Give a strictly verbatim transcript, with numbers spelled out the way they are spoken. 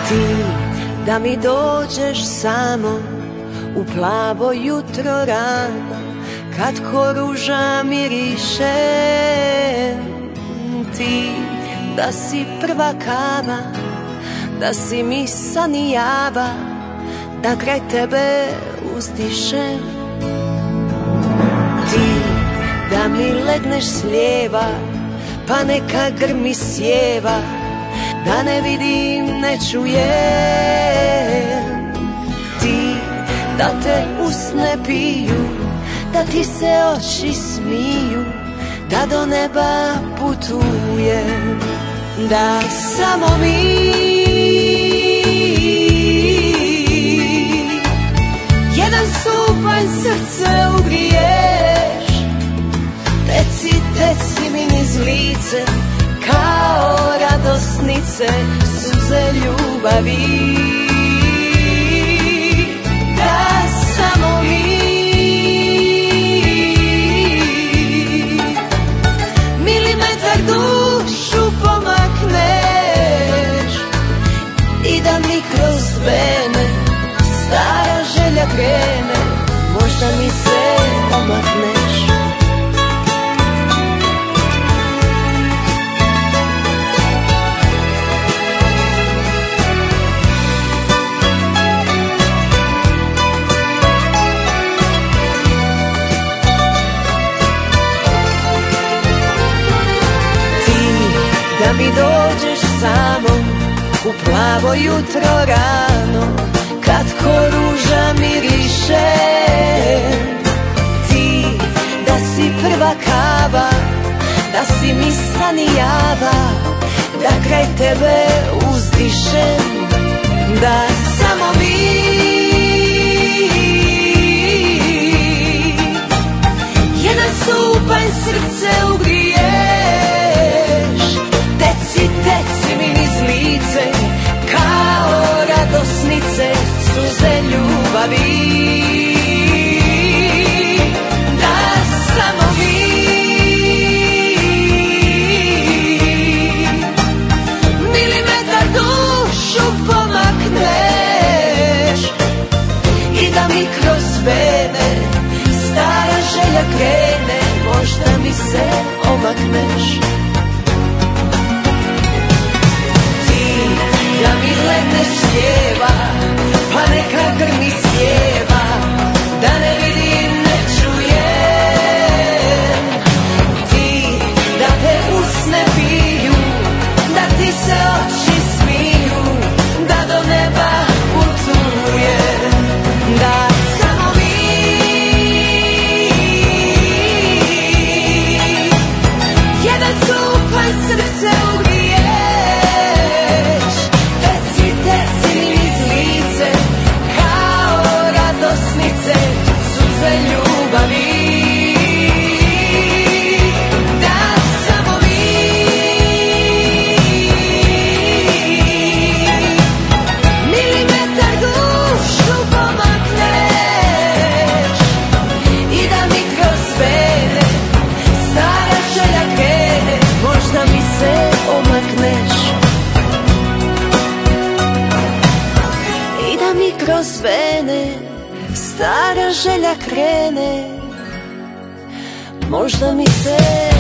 Ti da mi dođeš samo u plavo jutro rano, kad ko ruža miriše. Ti da si prva kava, da si mi san i java, da kraj tebe uzdišem. Ti da mi legneš s lijeva, pa neka grmi sjeva, da ne vidim, ne čujem. Ti da te usne piju, da ti se oči smiju, da do neba putujem, da samo mi jedan stupanj srce ugriješ. Teci, teci mi niz lice, kao radosnice, suze ljubavi. Da samo mi milimetar dušu pomakneš i da mi kroz vene stara želja krene, možda mi se omakneš. Da mi dođeš samo u plavo jutro rano, kad ko ruža miriše. Ti da si prva kava, da si mi san i java, da kraj tebe uzdišem, da samo mi jedan stupanj srce ugriješ. Teci, teci mi niz lice, kao radosnice, suze ljubavi. Da samo mi milimetar dušu pomakneš i da mi kroz vene stara želja krene, možda mi se omakneš. Da mi legneš s lijeva, pa neka grmi sjeva, da ne vidim, ne čujem. Ti da te usne piju, da ti se oči smiju, da do neba putujem, da samo mi jedan stupanj srce ugriješ. Suze ljubavi. Da samo mi milimetar dušu pomakneš i da mi kroz vene stara želja krene, možda mi se omakneš. I da mi kroz vene stara želja krene, možda mi se